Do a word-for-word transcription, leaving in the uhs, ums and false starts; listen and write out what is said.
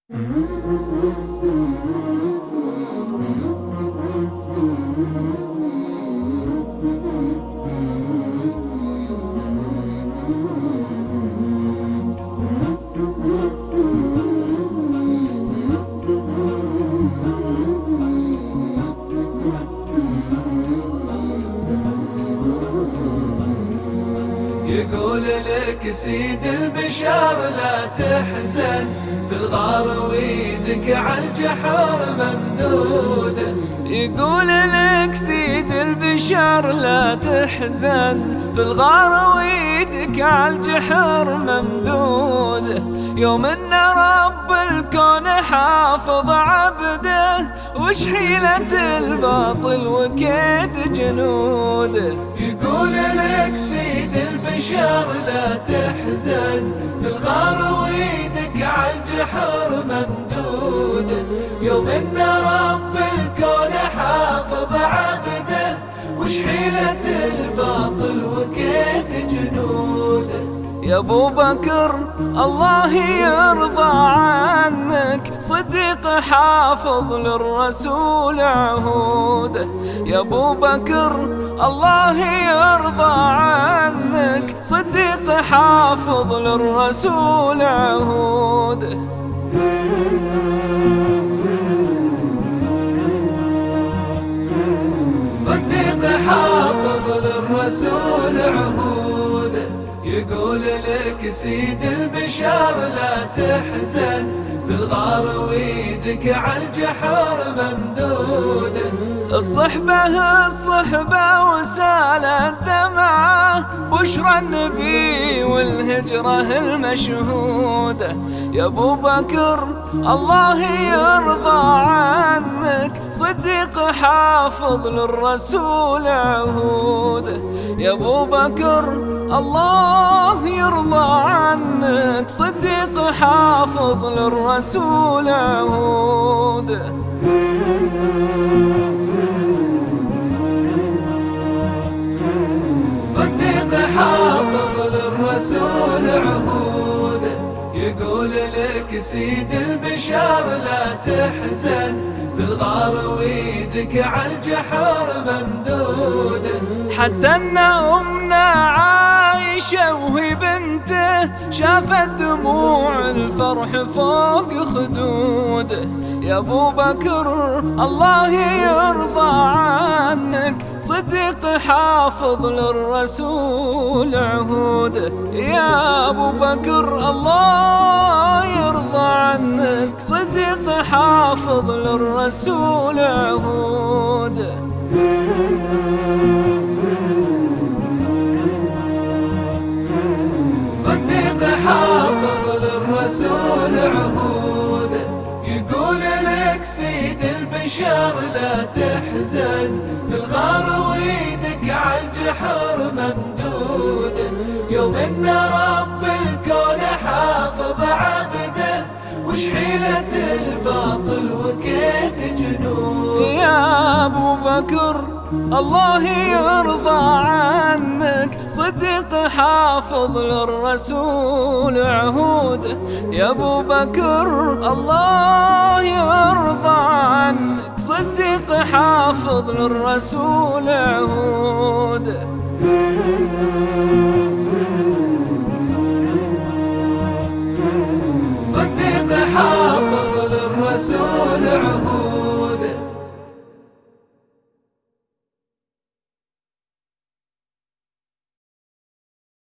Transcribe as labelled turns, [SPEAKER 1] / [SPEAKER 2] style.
[SPEAKER 1] يقول لك سيد البشر لا تحزن، في الغار ويدك عالجحر ممدودة.
[SPEAKER 2] يقول لك سيد البشر لا تحزن، في الغار ويدك عالجحر ممدودة. يوم ان رب الكون حافظ عبده، وش حيلة الباطل وكيد جنوده.
[SPEAKER 1] يقول لك سيد البشر لا تحزن، في الغار ويدك عالجحر ممدودة. يوم ان رب الكون حافظ عبده، وش حيلة الباطل وكيد جنوده.
[SPEAKER 2] يا ابو بكر الله يرضى عنك، صديق حافظ للرسول عهوده. يا ابو بكر الله يرضى عنك، صديق حافظ للرسول عهوده.
[SPEAKER 1] صديق حافظ للرسول عهوده. يقول لك سيد البشر لا تحزن، في الغار ويدك عالجحر ممدودة.
[SPEAKER 2] الصحبة الصحبة وسالت دمعة، بشرى النبي والهجرة المشهودة. يا ابو بكر الله يرضى عنك، صديق حافظ للرسول عهوده. يا ابو بكر الله يرضى عنك، صديق حافظ للرسول عهوده.
[SPEAKER 1] صديق حافظ للرسول عهوده. يقول لك سيد البشر لا تحزن، في الغار ويدك عالجحر ممدودة.
[SPEAKER 2] حتى ان امنا عايشة وهي بنته، شافت دموع الفرح فوق خدوده. يا ابو بكر الله يرضى عنك، صديق حافظ للرسول عهوده. يا ابو بكر الله يرضى عنك، صديق حافظ للرسول عهوده.
[SPEAKER 1] صديق حافظ للرسول عهوده. يقول لك سيد البشر لا تحزن، في الغار ويدك عالجحر ممدودة. يوم ان رب الكون حافظ عبده، وش حيلة الباطل وكيد جنوده.
[SPEAKER 2] يا ابو بكر الله يرضى عنك، صديق حافظ للرسول عهوده. يا ابو بكر الله يرضى عنك، صديق حافظ للرسول عهوده.
[SPEAKER 1] صديق حافظ للرسول عهوده.